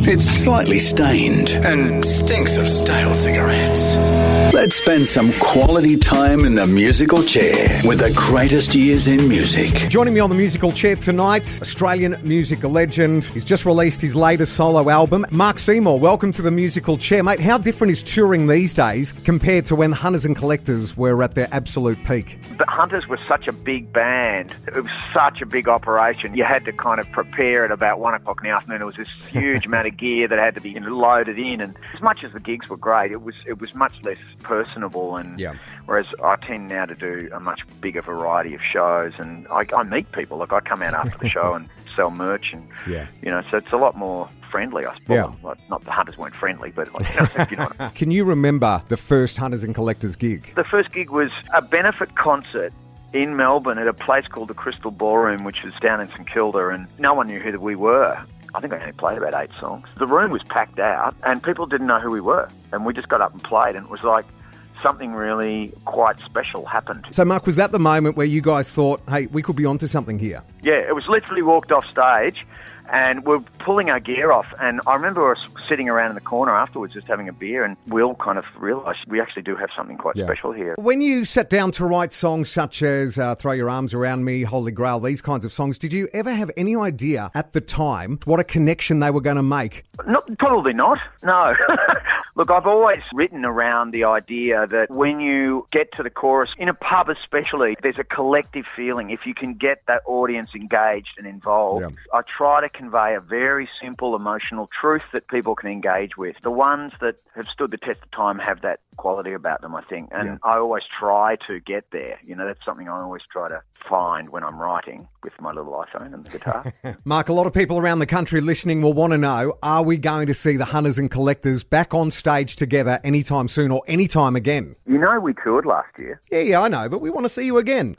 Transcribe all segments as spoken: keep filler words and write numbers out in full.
It's slightly stained and stinks of stale cigarettes. Let's spend some quality time in the musical chair with the greatest years in music. Joining me on the musical chair tonight, Australian music legend. He's just released his latest solo album. Mark Seymour, welcome to the musical chair. Mate, how different is touring these days compared to when Hunters and Collectors were at their absolute peak? The Hunters were such a big band. It was such a big operation. You had to kind of prepare at about one o'clock in the afternoon. There was this huge amount of gear that had to be loaded in. And as much as the gigs were great, it was it was much less personable. And yeah. Whereas I tend now to do a much bigger variety of shows. And I, I meet people. Like I come out after the show and sell merch. And, yeah. you know, so it's a lot more friendly, I suppose. Yeah. Like, not the Hunters weren't friendly, but like, you know, you know what I mean. Can you remember the first Hunters and Collectors gig? The first gig was a benefit concert in Melbourne at a place called the Crystal Ballroom, which was down in St Kilda, and no one knew who we were. I think I only played about eight songs. The room was packed out, and people didn't know who we were. And we just got up and played, and it was like something really quite special happened. So, Mark, was that the moment where you guys thought, hey, we could be onto something here? Yeah, it was literally walked off stage, and we're pulling our gear off. And I remember us sitting around in the corner afterwards just having a beer, and we all kind of realised we actually do have something quite yeah. special here. When you sat down to write songs such as uh, Throw Your Arms Around Me, Holy Grail, these kinds of songs, did you ever have any idea at the time what a connection they were going to make? Not, probably not, no. Look, I've always written around the idea that when you get to the chorus, in a pub especially, there's a collective feeling. If you can get that audience engaged and involved, yeah. I try to convey a very simple emotional truth that people can engage with. The ones that have stood the test of time have that quality about them, I think. And yeah. I always try to get there. You know, that's something I always try to find when I'm writing with my little iPhone and the guitar. Mark, a lot of people around the country listening will want to know, are we going to see the Hunters and Collectors back on stage together anytime soon or anytime again? You know, we toured last year. Yeah, yeah, I know, but we want to see you again.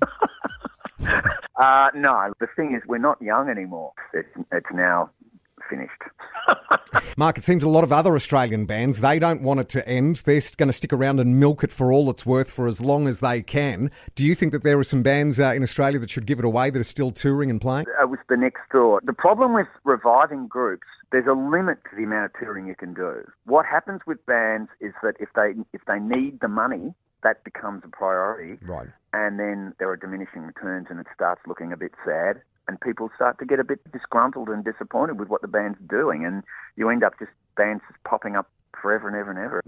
uh, no, the thing is, we're not young anymore. It's, it's now finished. Mark, it seems a lot of other Australian bands, they don't want it to end. They're going to stick around and milk it for all it's worth for as long as they can. Do you think that there are some bands uh, in Australia that should give it away that are still touring and playing? It was the next door. The problem with reviving groups, there's a limit to the amount of touring you can do. What happens with bands is that if they if they need the money, that becomes a priority. Right. And then there are diminishing returns and it starts looking a bit sad. And people start to get a bit disgruntled and disappointed with what the band's doing. And you end up just bands just popping up forever and ever and ever.